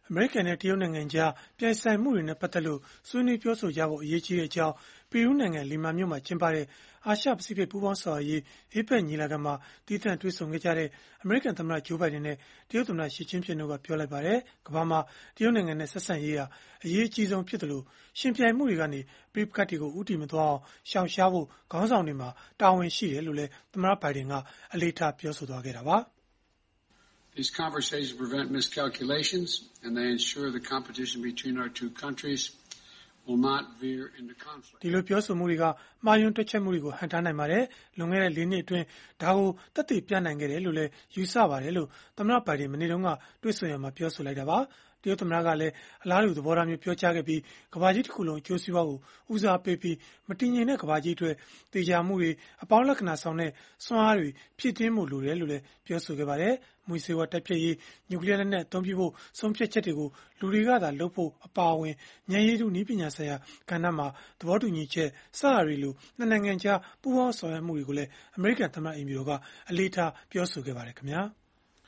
အမေရိကန်နဲ့တရုတ်နိုင်ငံကြားပြိုင်ဆိုင်မှုတွေနဲ့ပတ်သက်လို့ဆွေးနွေးပြောဆိုကြဖို့အရေးကြီးကြောင်းပီရူးနိုင်ငံလီမာမြို့မှာကျင်းပတဲ့အာရှပစိဖိတ်ပူးပေါင်းဆောင်ရွက်ရေး APEC ညီလာခံမှာတည်တံ့တွေ့ဆုံခဲ့ကြတဲ့အမေရိကန်သမ္မတဂျိုးဘိုင်ဒန်နဲ့တရုတ်သမ္မတရှီကျင်းဖျင်တို့ကပြောလိုက်ပါတယ်။ကမ္ဘာမှာတရုတ်နိုင်ငံနဲ့ဆက်ဆံရေးဟာအရေးအကြီးဆုံးဖြစ်တယ်လို့ရှင်ပြိုင်မှုတွေကနေပြိပခတ်တွေကိုဥတီမသွားအောင်ရှောင်ရှားဖို့ခေါင်းဆောင်တွေမှာတာဝန်ရှိတယ်လို့လည်းသမ္မတဘိုင်ဒန်ကအလေးထားပြောဆိုသွားခဲ့တာပါ။ These conversations prevent miscalculations and they ensure the competition between our two countries will not veer into conflict. ဒီလိုပြောဆိုမှုတွေကမှားယွင်းတွက်ချက်မှုတွေကိုဟန့်တားနိုင်ပါတယ်။လွန်ခဲ့တဲ့၄နှစ်အတွင်းဒါကိုသက်သေပြနိုင်ခဲ့တယ်လို့လည်းယူဆပါတယ်လို့သမ္မတဘိုင်ဒန်မနေ့တုန်းကတွေ့ဆုံရမှာပြောဆိုလိုက်တာပါ။တရုတ်သမ္မတကလည်းအလားတူသဘောထားမျိုးပြောကြားခဲ့ပြီးကမ္ဘာကြီးတစ်ခုလုံးအကျိုးစီးပွားကိုဦးစားပေးပြီးမတည်ငြိမ်တဲ့ကမ္ဘာကြီးအတွက်တေချာမှုတွေအပေါင်းလက္ခဏာဆောင်တဲ့စွမ်းအားတွေဖြည့်တင်းမှုလိုတယ်လို့လည်းပြောဆိုခဲ့ပါတယ်။မွေးစေဝါတိုက်ဖျက်ရေးနျူကလ িয়ার လက်နက်အသုံးပြုဖို့ဆုံးဖြတ်ချက်တွေကိုလူတွေကသာလုပ်ဖို့အပါအဝင်ဉာဏ်ရည်တုနည်းပညာဆိုင်ရာကဏ္ဍမှာသဘောတူညီချက်စတာတွေလိုနှစ်နိုင်ငံကြားပူးပေါင်းဆောင်ရွက်မှုတွေကိုလည်းအမေရိကန်သမ္မတအိမ်ဖြူတော်ကအလေးထားပြောဆိုခဲ့ပါတယ်ခင်ဗျာ။